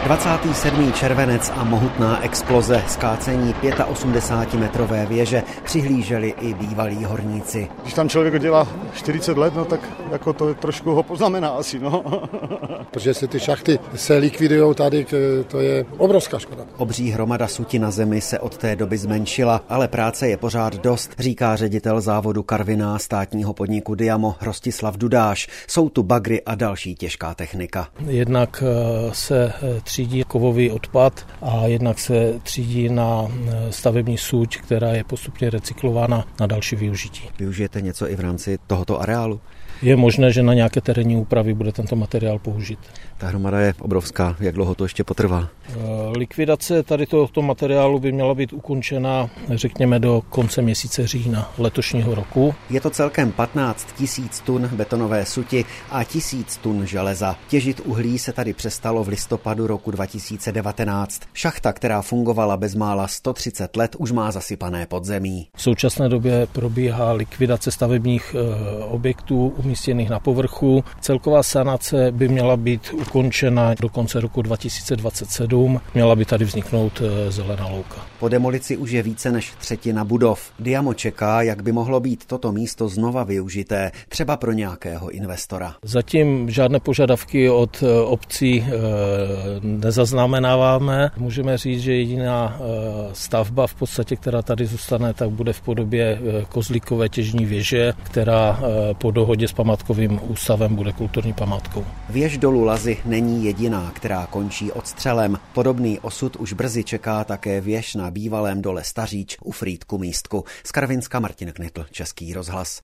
27. červenec a mohutná exploze, skácení 85metrové věže přihlíželi i bývalí horníci. Když tam člověk dělá 40 let, no tak jako to trošku ho poznamená asi, no. Protože se ty šachty se likvidujou tady, to je obrovská škoda. Obří hromada suti na zemi se od té doby zmenšila, ale práce je pořád dost, říká ředitel závodu Karviná státního podniku Diamo Rostislav Dudáš. Jsou tu bagry a další těžká technika. Jednak se třídí kovový odpad a jednak se třídí na stavební suť, která je postupně recyklována na další využití. Využijete něco i v rámci tohoto areálu? Je možné, že na nějaké terénní úpravy bude tento materiál použit. Ta hromada je obrovská. Jak dlouho to ještě potrvá? Likvidace tady tohoto materiálu by měla být ukončena, řekněme, do konce měsíce října letošního roku. Je to celkem 15 000 tun betonové suti a 1000 tun železa. Těžit uhlí se tady přestalo v listopadu roku 2019. Šachta, která fungovala bezmála 130 let, už má zasypané podzemí. V současné době probíhá likvidace stavebních objektů umístěných na povrchu. Celková sanace by měla být ukončena do konce roku 2027. Měla by tady vzniknout zelená louka. Po demolici už je více než třetina budov. Diamo čeká, jak by mohlo být toto místo znova využité, třeba pro nějakého investora. Zatím žádné požadavky od obcí nezaznamenáváme. Můžeme říct, že jediná stavba v podstatě, která tady zůstane, tak bude v podobě kozlíkové těžní věže, která po dohodě s památkovým ústavem bude kulturní památkou. Věž dolu Lazy není jediná, která končí odstřelem. Podobný osud už brzy čeká také věž na bývalém dole Staříč u Frýdku Místku. Z Karvinska Martin Knitl, Český rozhlas.